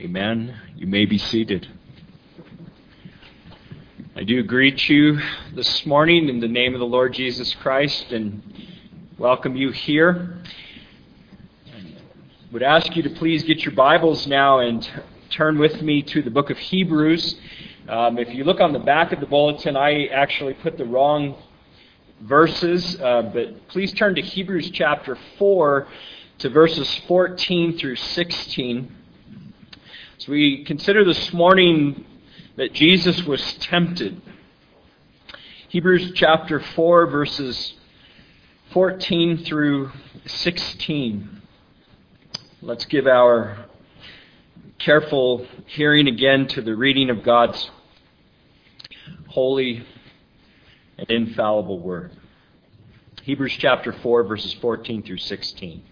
Amen. You may be seated. I do greet you this morning in the name of the Lord Jesus Christ and welcome you here. I would ask you to please get your Bibles now and turn with me to the book of Hebrews. If you look on the back of the bulletin, I actually put the wrong verses, but please turn to Hebrews chapter 4 to verses 14 through 16. So we consider this morning that Jesus was tempted. Hebrews chapter 4, verses 14 through 16. Let's give our careful hearing again to the reading of God's holy and infallible word. Hebrews chapter 4, verses 14 through 16.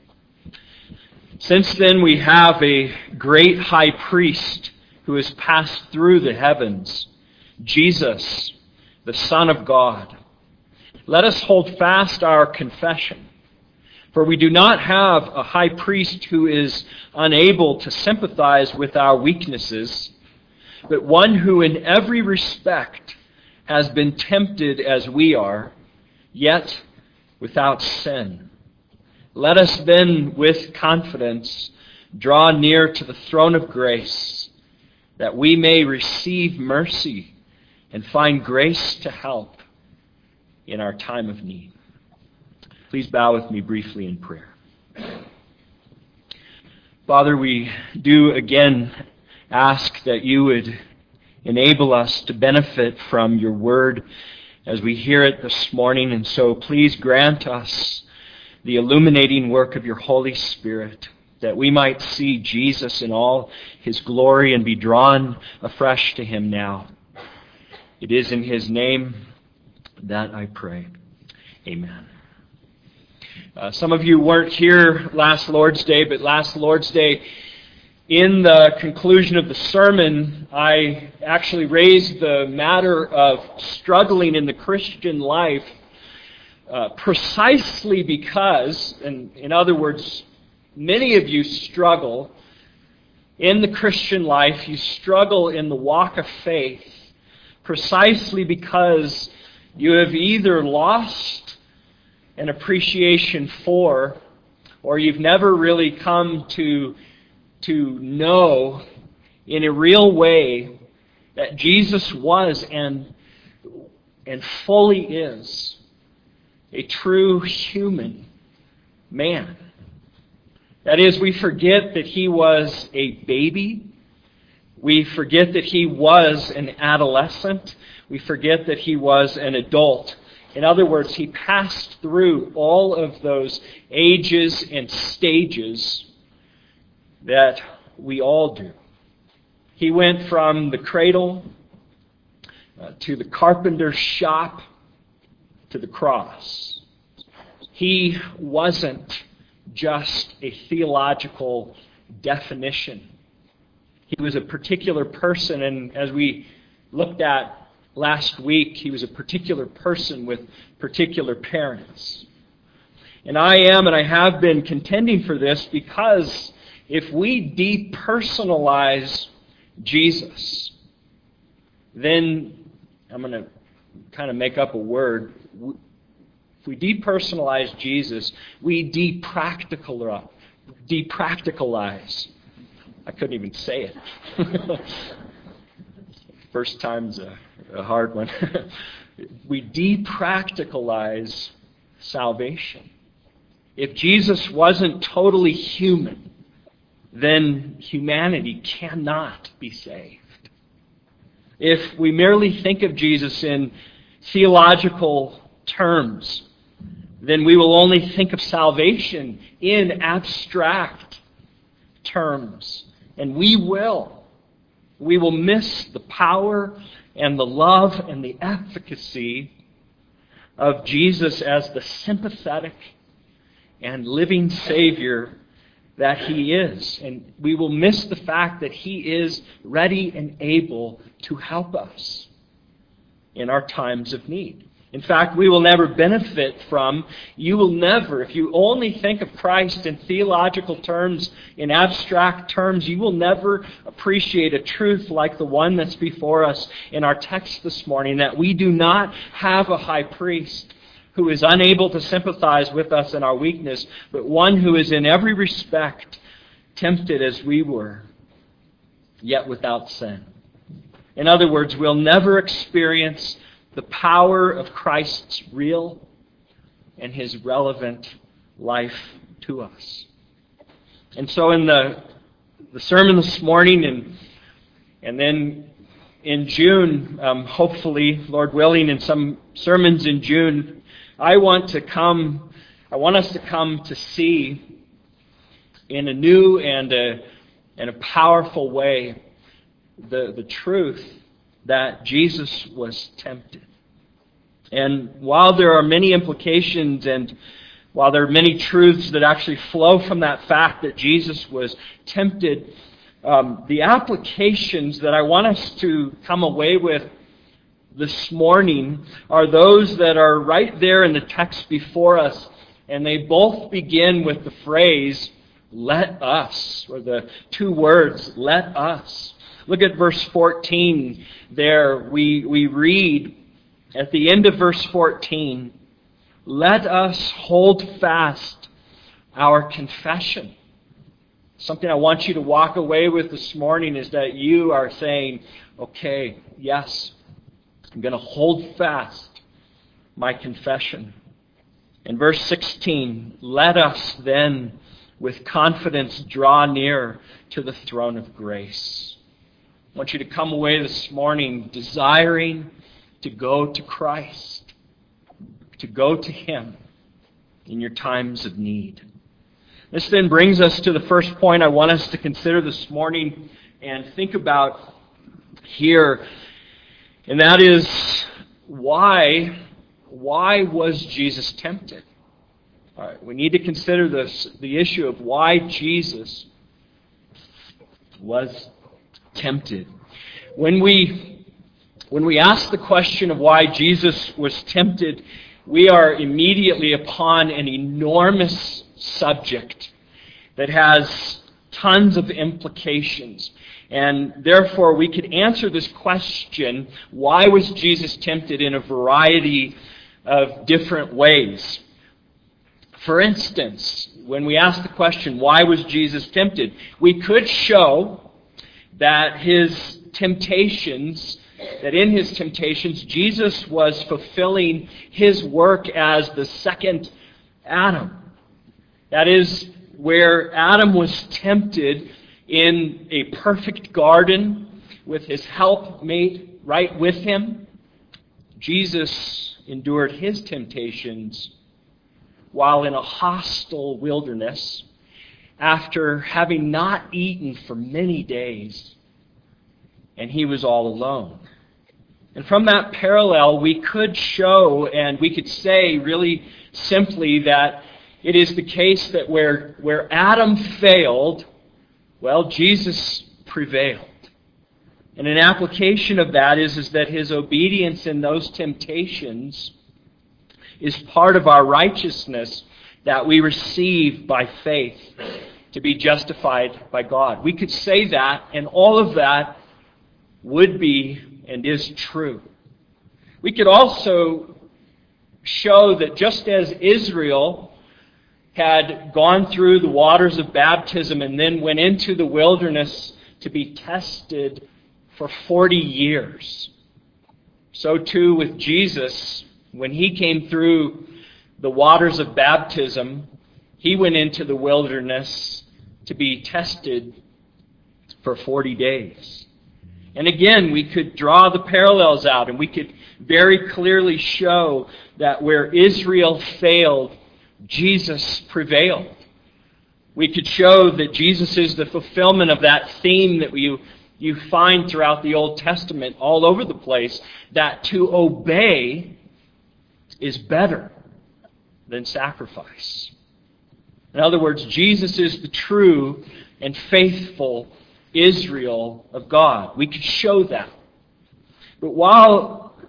Since then we have a great high priest who has passed through the heavens, Jesus, the Son of God. Let us hold fast our confession, for we do not have a high priest who is unable to sympathize with our weaknesses, but one who in every respect has been tempted as we are, yet without sin. Let us then, with confidence, draw near to the throne of grace, that we may receive mercy and find grace to help in our time of need. Please bow with me briefly in prayer. Father, we do again ask that you would enable us to benefit from your word as we hear it this morning, and so please grant us the illuminating work of your Holy Spirit, that we might see Jesus in all his glory and be drawn afresh to him now. It is in his name that I pray. Amen. Some of you weren't here last Lord's Day, but last Lord's Day, in the conclusion of the sermon, I actually raised the matter of struggling in the Christian life precisely because, and in other words, many of you struggle in the Christian life, you struggle in the walk of faith precisely because you have either lost an appreciation for, or you've never really come to know in a real way that Jesus was and fully is a true human man. That is, we forget that he was a baby. We forget that he was an adolescent. We forget that he was an adult. In other words, he passed through all of those ages and stages that we all do. He went from the cradle to the carpenter's shop to the cross. He wasn't just a theological definition. He was a particular person, and as we looked at last week, he was a particular person with particular parents. And I am and I have been contending for this because if we depersonalize Jesus, then I'm going to kind of make up a word. If we depersonalize Jesus, we depracticalize. I couldn't even say it. First time's a hard one. We depracticalize salvation. If Jesus wasn't totally human, then humanity cannot be saved. If we merely think of Jesus in theological terms, then we will only think of salvation in abstract terms. And we will miss the power and the love and the efficacy of Jesus as the sympathetic and living Savior that he is. And we will miss the fact that he is ready and able to help us in our times of need. In fact, we will never benefit from, you will never, if you only think of Christ in theological terms, in abstract terms, you will never appreciate a truth like the one that's before us in our text this morning, that we do not have a high priest who is unable to sympathize with us in our weakness, but one who is in every respect tempted as we were, yet without sin. In other words, we'll never experience the power of Christ's real and His relevant life to us. And so in the sermon this morning and then in June, hopefully, Lord willing, in some sermons in June, I want us to come to see in a new and a powerful way the truth that Jesus was tempted. And while there are many implications and while there are many truths that actually flow from that fact that Jesus was tempted, the applications that I want us to come away with this morning are those that are right there in the text before us, and they both begin with the phrase, "let us," or the two words, "let us." Look at verse 14 there. We read at the end of verse 14, "Let us hold fast our confession." Something I want you to walk away with this morning is that you are saying, okay, yes, I'm going to hold fast my confession. In verse 16, "Let us then with confidence draw near to the throne of grace." I want you to come away this morning desiring to go to Christ, to go to Him in your times of need. This then brings us to the first point I want us to consider this morning and think about here, and that is why was Jesus tempted? All right, we need to consider the issue of why Jesus was tempted. When we ask the question of why Jesus was tempted, we are immediately upon an enormous subject that has tons of implications. And therefore, we could answer this question, why was Jesus tempted, in a variety of different ways. For instance, when we ask the question, why was Jesus tempted, we could show that in his temptations, Jesus was fulfilling His work as the second Adam. That is, where Adam was tempted in a perfect garden with his helpmate right with him, Jesus endured His temptations while in a hostile wilderness, after having not eaten for many days, and He was all alone. And from that parallel, we could show and we could say really simply that it is the case that where Adam failed, well, Jesus prevailed. And an application of that is that His obedience in those temptations is part of our righteousness that we receive by faith to be justified by God. We could say that, and all of that would be and is true. We could also show that just as Israel had gone through the waters of baptism and then went into the wilderness to be tested for 40 years, so too with Jesus, when He came through the waters of baptism, He went into the wilderness to be tested for 40 days. And again, we could draw the parallels out, and we could very clearly show that where Israel failed, Jesus prevailed. We could show that Jesus is the fulfillment of that theme that you find throughout the Old Testament all over the place, that to obey is better than sacrifice. In other words, Jesus is the true and faithful Israel of God. We could show that. But while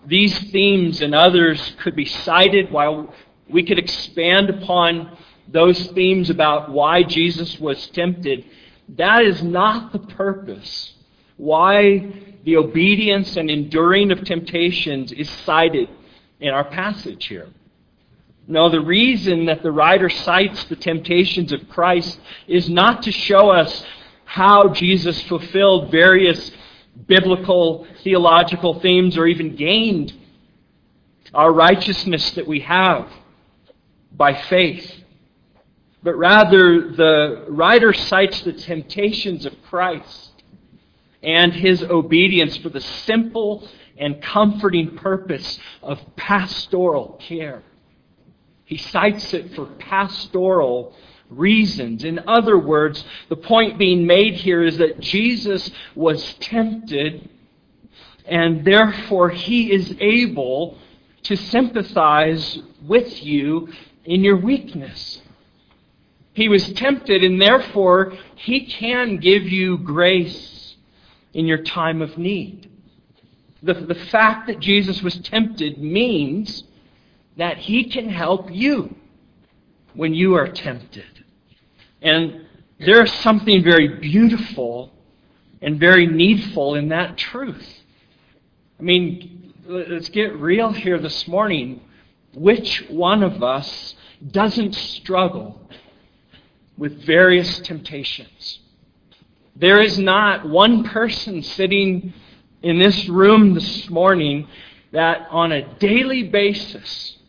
these themes and others could be cited, while we could expand upon those themes about why Jesus was tempted, that is not the purpose. Why the obedience and enduring of temptations is cited in our passage here. No, the reason that the writer cites the temptations of Christ is not to show us how Jesus fulfilled various biblical, theological themes or even gained our righteousness that we have by faith. But rather, the writer cites the temptations of Christ and His obedience for the simple and comforting purpose of pastoral care. He cites it for pastoral reasons. In other words, the point being made here is that Jesus was tempted, and therefore He is able to sympathize with you in your weakness. He was tempted, and therefore He can give you grace in your time of need. The fact that Jesus was tempted means that He can help you when you are tempted. And there's something very beautiful and very needful in that truth. I mean, let's get real here this morning. Which one of us doesn't struggle with various temptations? There is not one person sitting in this room this morning that on a daily basis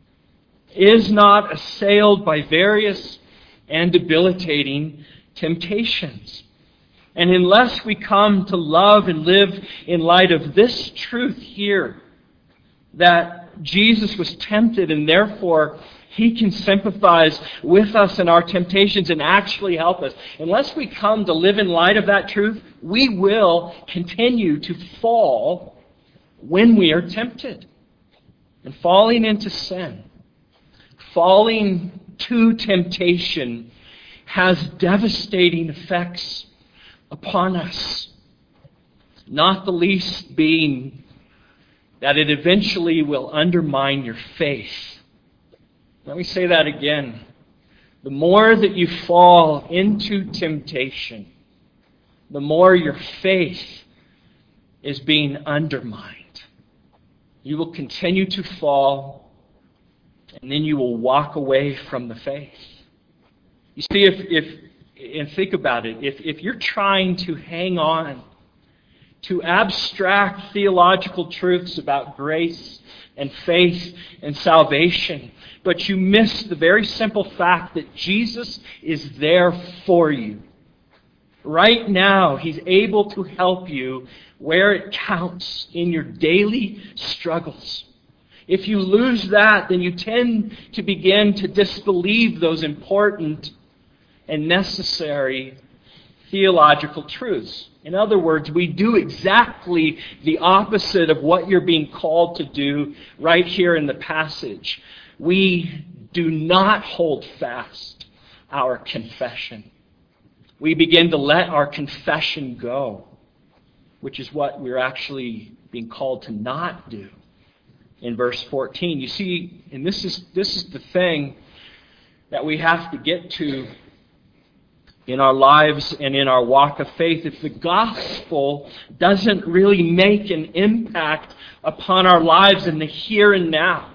is not assailed by various and debilitating temptations. And unless we come to love and live in light of this truth here, that Jesus was tempted and therefore He can sympathize with us in our temptations and actually help us. Unless we come to live in light of that truth, we will continue to fall when we are tempted. And falling into sin, falling to temptation, has devastating effects upon us. Not the least being that it eventually will undermine your faith. Let me say that again. The more that you fall into temptation, the more your faith is being undermined. You will continue to fall, and then you will walk away from the faith. You see, and think about it, if you're trying to hang on to abstract theological truths about grace and faith and salvation, but you miss the very simple fact that Jesus is there for you. Right now, He's able to help you where it counts in your daily struggles. If you lose that, then you tend to begin to disbelieve those important and necessary theological truths. In other words, we do exactly the opposite of what you're being called to do right here in the passage. We do not hold fast our confession. We begin to let our confession go, which is what we're actually being called to not do. In verse 14, you see, and this is the thing that we have to get to in our lives and in our walk of faith. If the gospel doesn't really make an impact upon our lives in the here and now,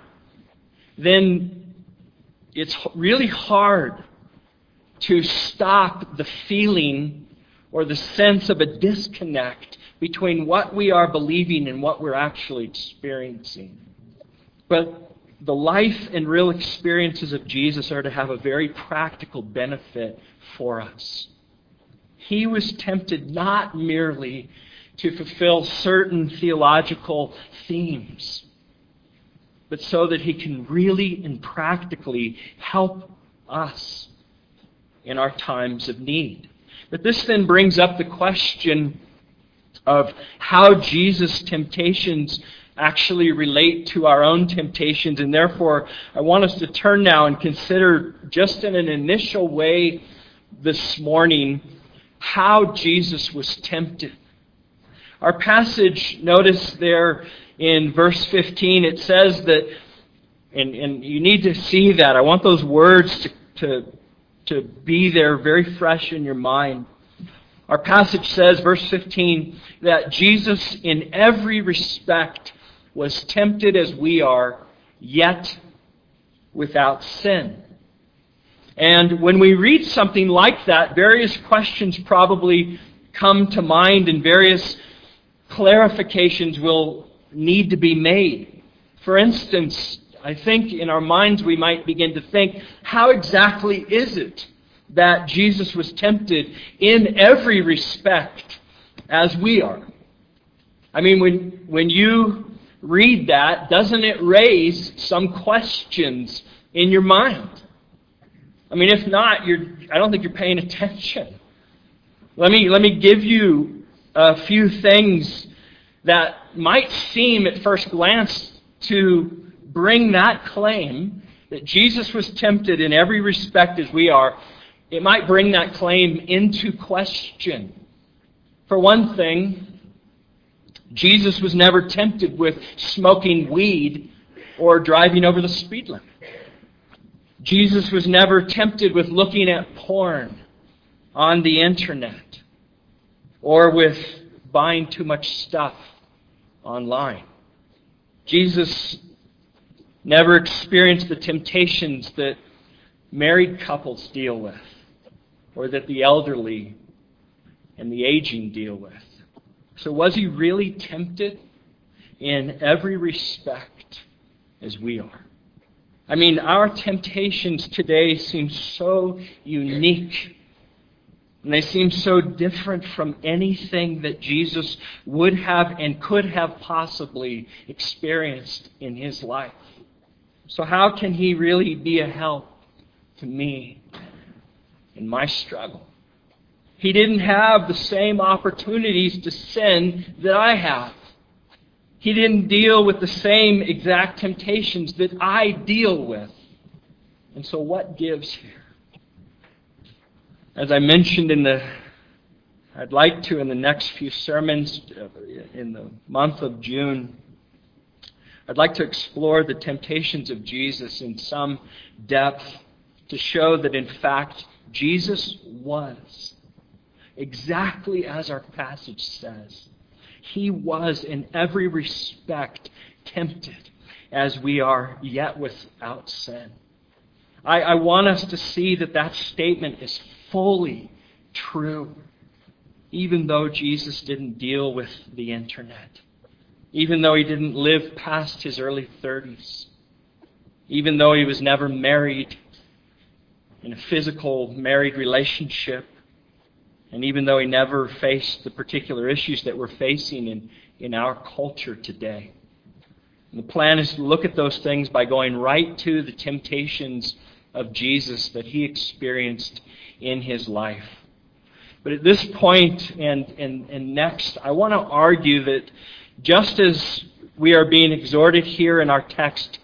then it's really hard to stop the feeling or the sense of a disconnect between what we are believing and what we're actually experiencing. But the life and real experiences of Jesus are to have a very practical benefit for us. He was tempted not merely to fulfill certain theological themes, but so that He can really and practically help us in our times of need. But this then brings up the question of how Jesus' temptations actually relate to our own temptations. And therefore, I want us to turn now and consider just in an initial way this morning how Jesus was tempted. Our passage, notice there in verse 15, it says that, and you need to see that. I want those words to be there very fresh in your mind. Our passage says, verse 15, that Jesus in every respect was tempted as we are, yet without sin. And when we read something like that, various questions probably come to mind and various clarifications will need to be made. For instance, I think in our minds we might begin to think, how exactly is it that Jesus was tempted in every respect as we are? I mean, when you read that, doesn't it raise some questions in your mind? I mean, if not, I don't think you're paying attention. Let me give you a few things that might seem at first glance to bring that claim that Jesus was tempted in every respect as we are. It might bring that claim into question. For one thing, Jesus was never tempted with smoking weed or driving over the speed limit. Jesus was never tempted with looking at porn on the internet or with buying too much stuff online. Jesus never experienced the temptations that married couples deal with or that the elderly and the aging deal with. So was he really tempted in every respect as we are? I mean, our temptations today seem so unique, and they seem so different from anything that Jesus would have and could have possibly experienced in his life. So how can he really be a help to me in my struggle? He didn't have the same opportunities to sin that I have. He didn't deal with the same exact temptations that I deal with. And so what gives here? As I mentioned I'd like to in the next few sermons in the month of June, I'd like to explore the temptations of Jesus in some depth to show that in fact Jesus was exactly as our passage says. He was in every respect tempted as we are, yet without sin. I want us to see that statement is fully true, even though Jesus didn't deal with the internet, even though he didn't live past his early 30s, even though he was never married in a physical married relationship, and even though he never faced the particular issues that we're facing in our culture today. And the plan is to look at those things by going right to the temptations of Jesus that he experienced in his life. But at this point and next, I want to argue that just as we are being exhorted here in our text,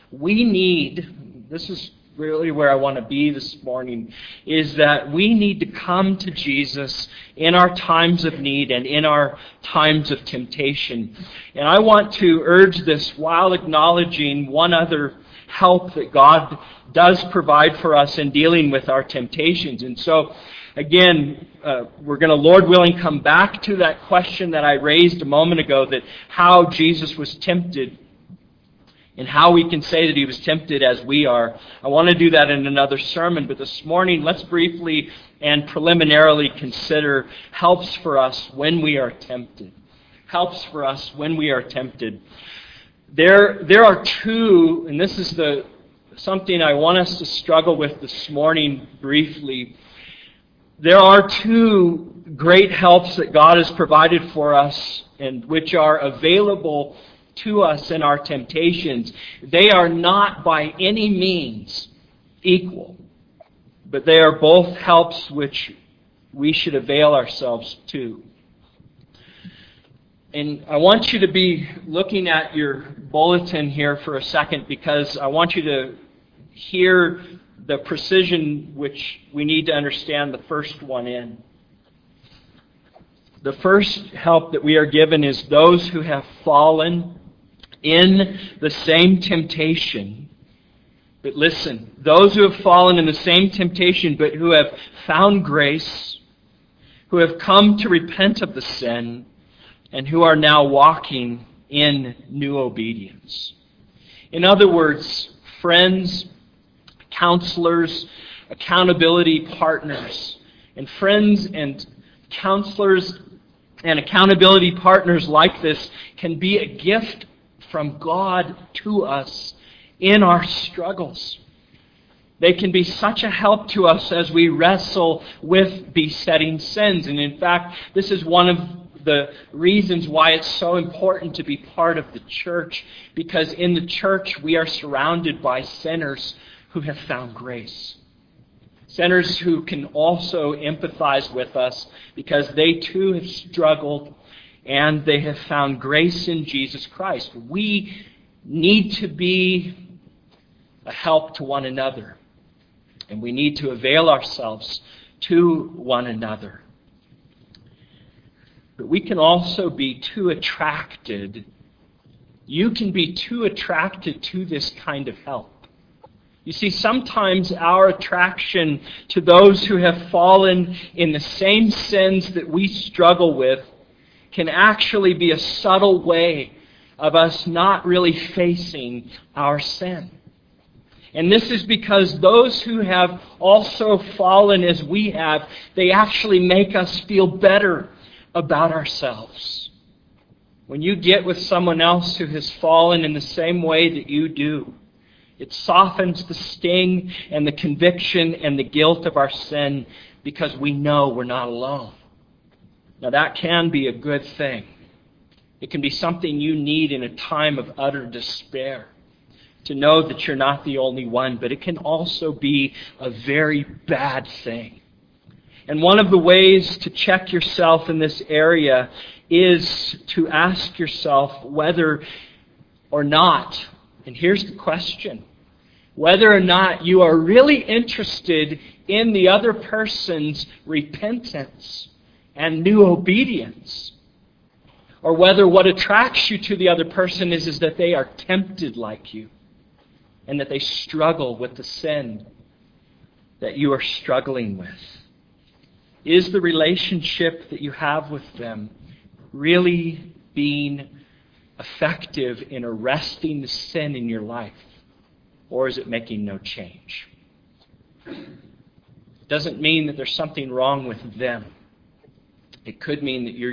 this is really where I want to be this morning, is that we need to come to Jesus in our times of need and in our times of temptation. And I want to urge this while acknowledging one other help that God does provide for us in dealing with our temptations. And so, again, we're going to, Lord willing, come back to that question that I raised a moment ago, that how Jesus was tempted and how we can say that he was tempted as we are. I want to do that in another sermon, but this morning let's briefly and preliminarily consider helps for us when we are tempted. Helps for us when we are tempted. There are two, and this is something I want us to struggle with this morning briefly. There are two great helps that God has provided for us and which are available to us in our temptations. They are not by any means equal, but they are both helps which we should avail ourselves to. And I want you to be looking at your bulletin here for a second, because I want you to hear the precision which we need to understand the first one in. The first help that we are given is those who have fallen in the same temptation. But listen, those who have fallen in the same temptation, but who have found grace, who have come to repent of the sin, and who are now walking in new obedience. In other words, friends, counselors, accountability partners, and friends and counselors and accountability partners like this can be a gift from God to us in our struggles. They can be such a help to us as we wrestle with besetting sins. And in fact, this is one of the reasons why it's so important to be part of the church, because in the church we are surrounded by sinners who have found grace. Sinners who can also empathize with us because they too have struggled and they have found grace in Jesus Christ. We need to be a help to one another, and we need to avail ourselves to one another. But we can also be too attracted. You can be too attracted to this kind of help. You see, sometimes our attraction to those who have fallen in the same sins that we struggle with can actually be a subtle way of us not really facing our sin. And this is because those who have also fallen as we have, they actually make us feel better about ourselves. When you get with someone else who has fallen in the same way that you do, it softens the sting and the conviction and the guilt of our sin because we know we're not alone. Now that can be a good thing. It can be something you need in a time of utter despair, to know that you're not the only one, but it can also be a very bad thing. And one of the ways to check yourself in this area is to ask yourself whether or not, and here's the question, whether or not you are really interested in the other person's repentance and new obedience, or whether what attracts you to the other person is that they are tempted like you and that they struggle with the sin that you are struggling with. Is the relationship that you have with them really being effective in arresting the sin in your life? Or is it making no change? It doesn't mean that there's something wrong with them. It could mean that you're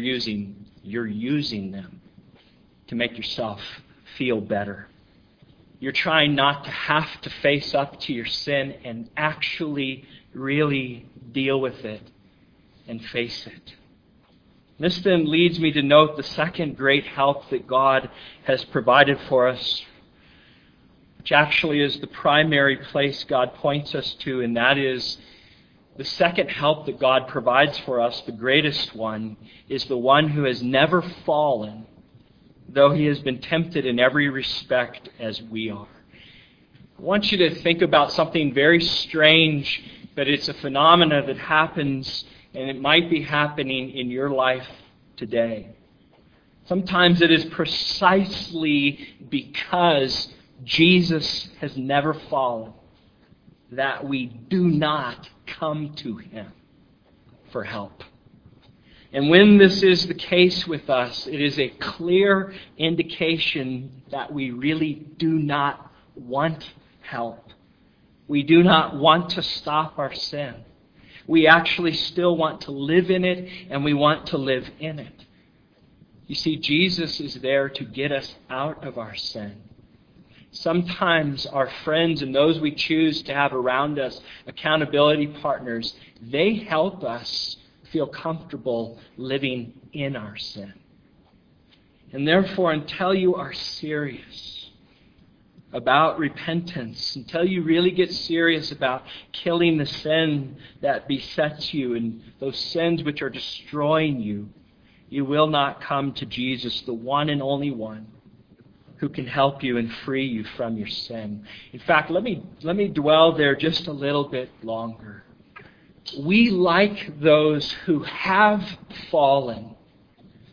using them to make yourself feel better. You're trying not to have to face up to your sin and actually really deal with it and face it. This then leads me to note the second great help that God has provided for us, which actually is the primary place God points us to, and that is the second help that God provides for us, the greatest one, is the one who has never fallen, though he has been tempted in every respect as we are. I want you to think about something very strange, but it's a phenomena that happens, and it might be happening in your life today. Sometimes it is precisely because Jesus has never fallen that we do not come to him for help. And when this is the case with us, it is a clear indication that we really do not want help. We do not want to stop our sin. We actually still want to live in it, and we want to live in it. You see, Jesus is there to get us out of our sin. Sometimes our friends and those we choose to have around us, accountability partners, they help us feel comfortable living in our sin. And therefore, until you are serious about repentance, until you really get serious about killing the sin that besets you and those sins which are destroying you, you will not come to Jesus, the one and only one who can help you and free you from your sin. In fact, let me dwell there just a little bit longer. We, like those who have fallen,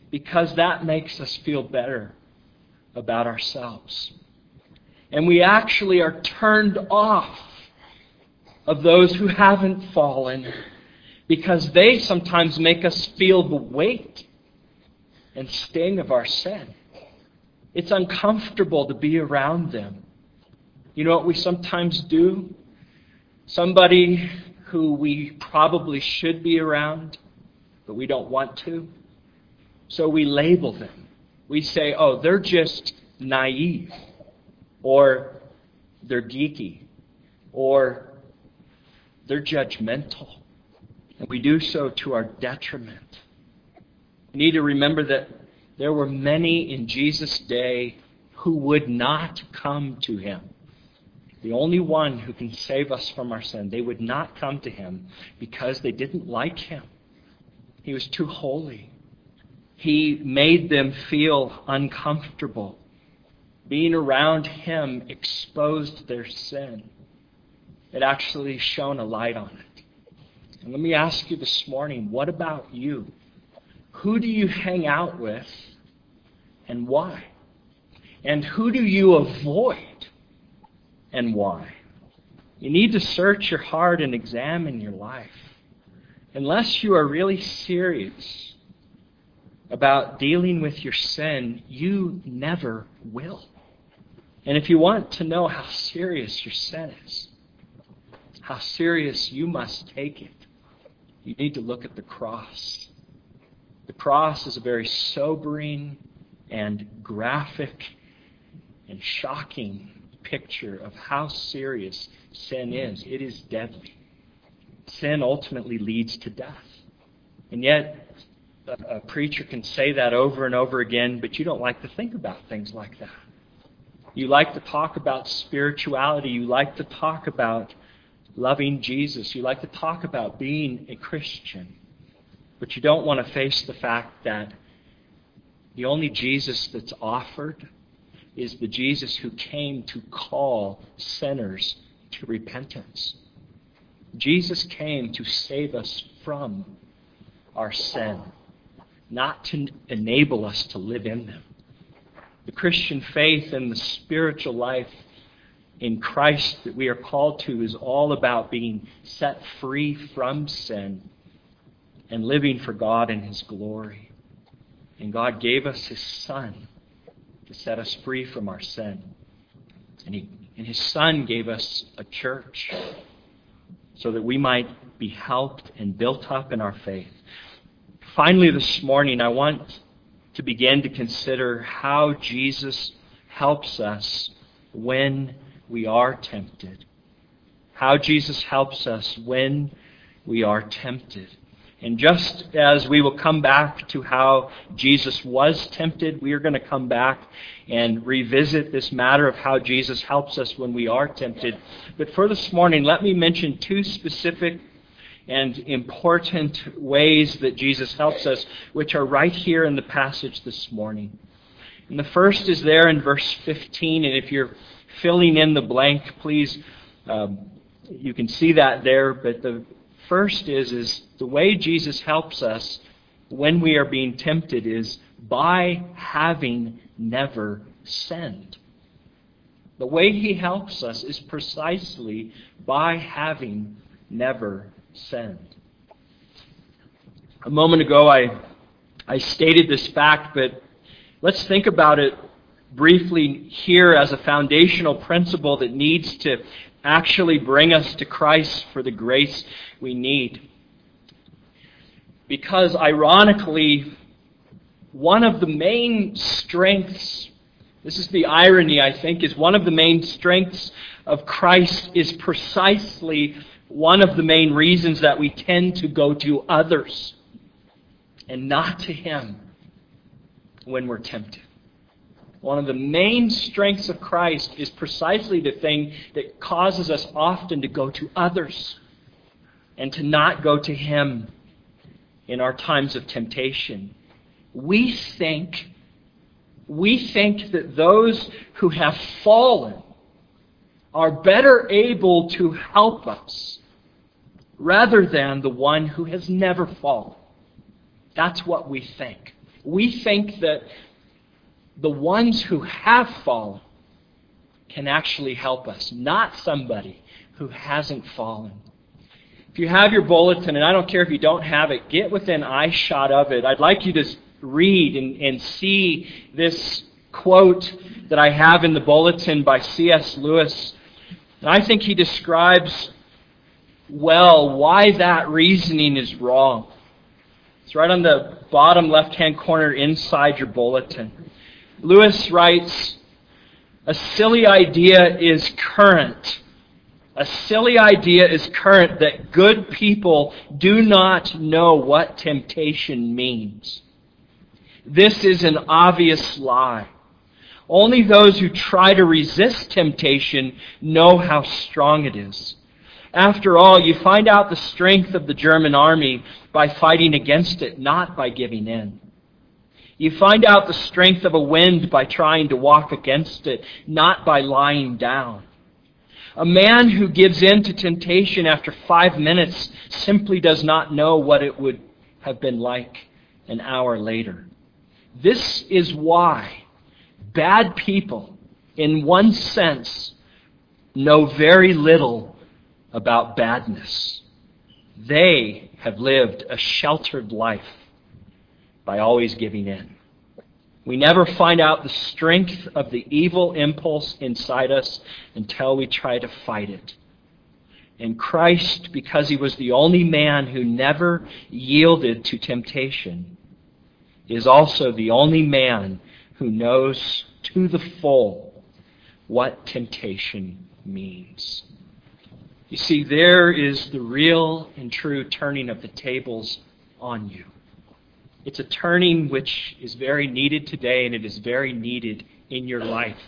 because that makes us feel better about ourselves. And we actually are turned off of those who haven't fallen because they sometimes make us feel the weight and sting of our sin. It's uncomfortable to be around them. You know what we sometimes do? Somebody who we probably should be around, but we don't want to. So we label them. We say, oh, they're just naive, or they're geeky, or they're judgmental. And we do so to our detriment. We need to remember that there were many in Jesus' day who would not come to Him. The only one who can save us from our sin. They would not come to Him because they didn't like Him. He was too holy. He made them feel uncomfortable. Being around Him exposed their sin. It actually shone a light on it. And let me ask you this morning, what about you? Who do you hang out with and why? And who do you avoid and why? You need to search your heart and examine your life. Unless you are really serious about dealing with your sin, you never will. And if you want to know how serious your sin is, how serious you must take it, you need to look at the cross. The cross is a very sobering and graphic and shocking picture of how serious sin is. It is deadly. Sin ultimately leads to death. And yet, a preacher can say that over and over again, but you don't like to think about things like that. You like to talk about spirituality. You like to talk about loving Jesus. You like to talk about being a Christian. But you don't want to face the fact that the only Jesus that's offered is the Jesus who came to call sinners to repentance. Jesus came to save us from our sin, not to enable us to live in them. The Christian faith and the spiritual life in Christ that we are called to is all about being set free from sin and living for God and His glory. And God gave us His Son to set us free from our sin. And His Son gave us a church so that we might be helped and built up in our faith. Finally, this morning, I want to begin to consider how Jesus helps us when we are tempted. How Jesus helps us when we are tempted. And just as we will come back to how Jesus was tempted, we are going to come back and revisit this matter of how Jesus helps us when we are tempted. But for this morning, let me mention two specific and important ways that Jesus helps us, which are right here in the passage this morning. And the first is there in verse 15, and if you're filling in the blank, please, you can see that there, but the first is the way Jesus helps us when we are being tempted is by having never sinned. The way He helps us is precisely by having never sinned. A moment ago I stated this fact, but let's think about it briefly here as a foundational principle that needs to actually bring us to Christ for the grace we need. Because ironically, one of the main strengths, this is the irony I think, is one of the main strengths of Christ is precisely one of the main reasons that we tend to go to others and not to Him when we're tempted. One of the main strengths of Christ is precisely the thing that causes us often to go to others and to not go to Him in our times of temptation. We think that those who have fallen are better able to help us rather than the one who has never fallen. That's what we think. we think that the ones who have fallen can actually help us, not somebody who hasn't fallen. If you have your bulletin, and I don't care if you don't have it, get within eyeshot of it. I'd like you to read and see this quote that I have in the bulletin by C.S. Lewis. And I think he describes well why that reasoning is wrong. It's right on the bottom left-hand corner inside your bulletin. Lewis writes, "A silly idea is current. A silly idea is current that good people do not know what temptation means. This is an obvious lie. Only those who try to resist temptation know how strong it is. After all, you find out the strength of the German army by fighting against it, not by giving in. You find out the strength of a wind by trying to walk against it, not by lying down. A man who gives in to temptation after 5 minutes simply does not know what it would have been like an hour later. This is why bad people, in one sense, know very little about badness. They have lived a sheltered life by always giving in. We never find out the strength of the evil impulse inside us until we try to fight it. And Christ, because He was the only man who never yielded to temptation, is also the only man who knows to the full what temptation means. You see, there is the real and true turning of the tables on you. It's a turning which is very needed today, and it is very needed in your life.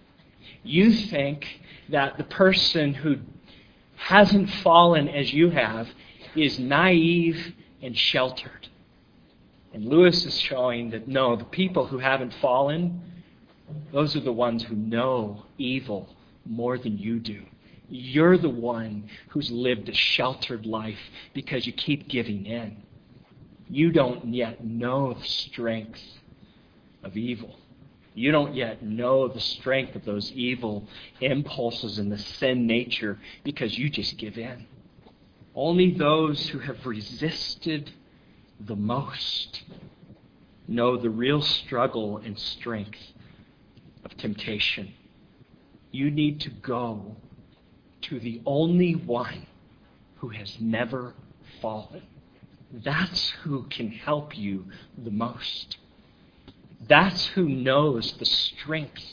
You think that the person who hasn't fallen as you have is naive and sheltered. And Lewis is showing that no, the people who haven't fallen, those are the ones who know evil more than you do. You're the one who's lived a sheltered life because you keep giving in. You don't yet know the strength of evil. You don't yet know the strength of those evil impulses and the sin nature because you just give in. Only those who have resisted the most know the real struggle and strength of temptation. You need to go to the only one who has never fallen. That's who can help you the most. That's who knows the strength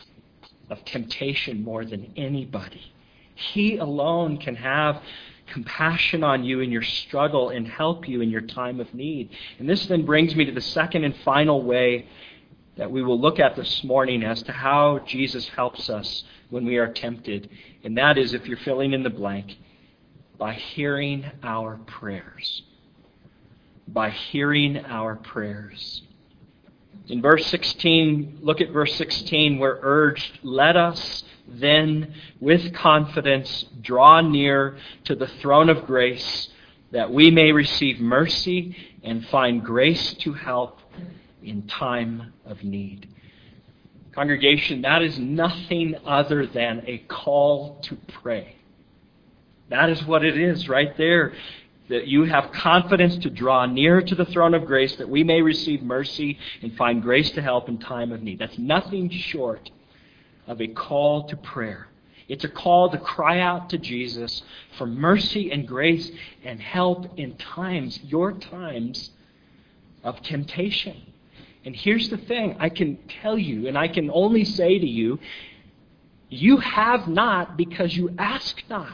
of temptation more than anybody. He alone can have compassion on you in your struggle and help you in your time of need. And this then brings me to the second and final way that we will look at this morning as to how Jesus helps us when we are tempted. And that is, if you're filling in the blank, by hearing our prayers. By hearing our prayers. In verse 16, look at verse 16, we're urged, let us then with confidence draw near to the throne of grace, that we may receive mercy and find grace to help in time of need. Congregation, that is nothing other than a call to pray. That is what it is right there. That you have confidence to draw near to the throne of grace, that we may receive mercy and find grace to help in time of need. That's nothing short of a call to prayer. It's a call to cry out to Jesus for mercy and grace and help in times, your times of temptation. And here's the thing, I can tell you, and I can only say to you, you have not because you ask not.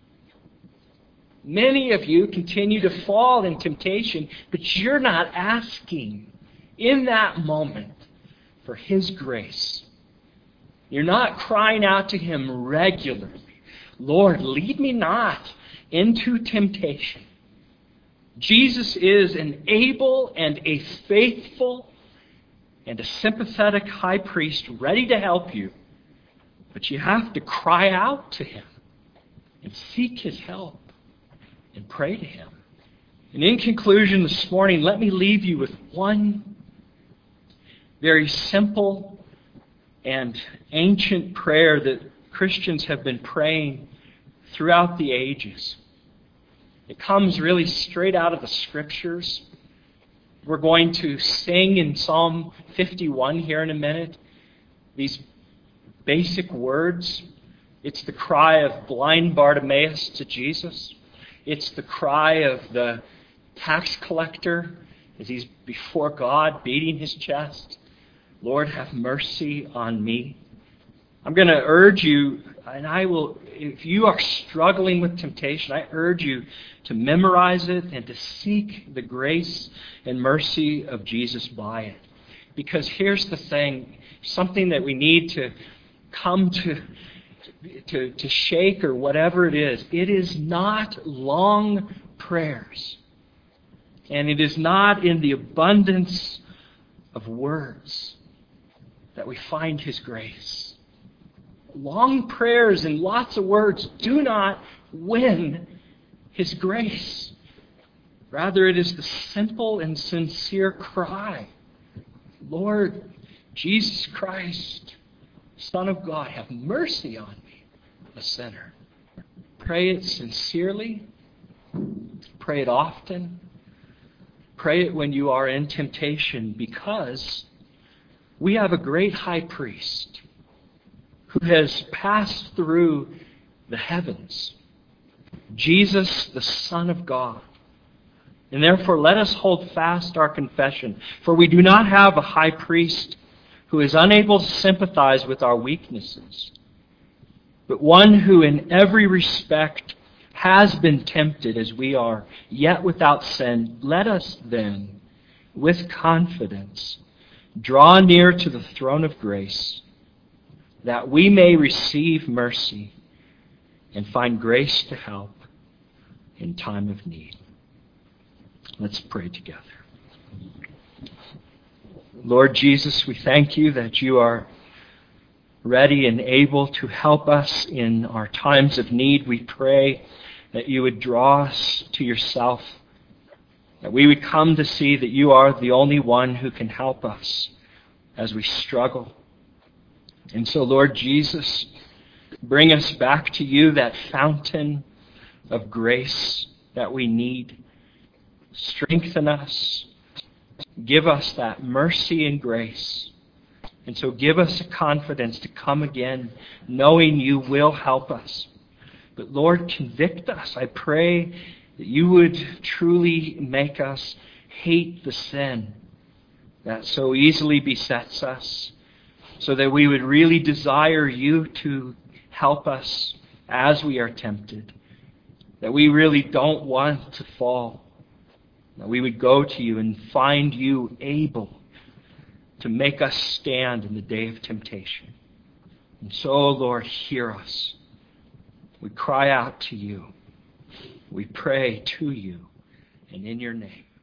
Many of you continue to fall in temptation, but you're not asking in that moment for His grace. You're not crying out to Him regularly, Lord, lead me not into temptation. Jesus is an able and a faithful and a sympathetic high priest ready to help you, but you have to cry out to Him and seek His help. And pray to Him. And in conclusion this morning, let me leave you with one very simple and ancient prayer that Christians have been praying throughout the ages. It comes really straight out of the Scriptures. We're going to sing in Psalm 51 here in a minute these basic words. It's the cry of blind Bartimaeus to Jesus. It's the cry of the tax collector as he's before God beating his chest. Lord, have mercy on me. I'm going to urge you, and I will, if you are struggling with temptation, I urge you to memorize it and to seek the grace and mercy of Jesus by it. Because here's the thing, something that we need to come to shake or whatever it is not long prayers. And it is not in the abundance of words that we find His grace. Long prayers and lots of words do not win His grace. Rather, it is the simple and sincere cry, Lord Jesus Christ, Son of God, have mercy on me, a sinner. Pray it sincerely. Pray it often. Pray it when you are in temptation, because we have a great high priest who has passed through the heavens, Jesus, the Son of God. And therefore, let us hold fast our confession, for we do not have a high priest who is unable to sympathize with our weaknesses, but one who in every respect has been tempted as we are, yet without sin. Let us then, with confidence, draw near to the throne of grace, that we may receive mercy and find grace to help in time of need. Let's pray together. Lord Jesus, we thank you that you are ready and able to help us in our times of need. We pray that you would draw us to yourself, that we would come to see that you are the only one who can help us as we struggle. And so, Lord Jesus, bring us back to you, that fountain of grace that we need. Strengthen us. Give us that mercy and grace. And so give us a confidence to come again, knowing you will help us. But Lord, convict us. I pray that you would truly make us hate the sin that so easily besets us, so that we would really desire you to help us as we are tempted, that we really don't want to fall, that we would go to you and find you able to make us stand in the day of temptation. And so, Lord, hear us. We cry out to you. We pray to you, and in your name.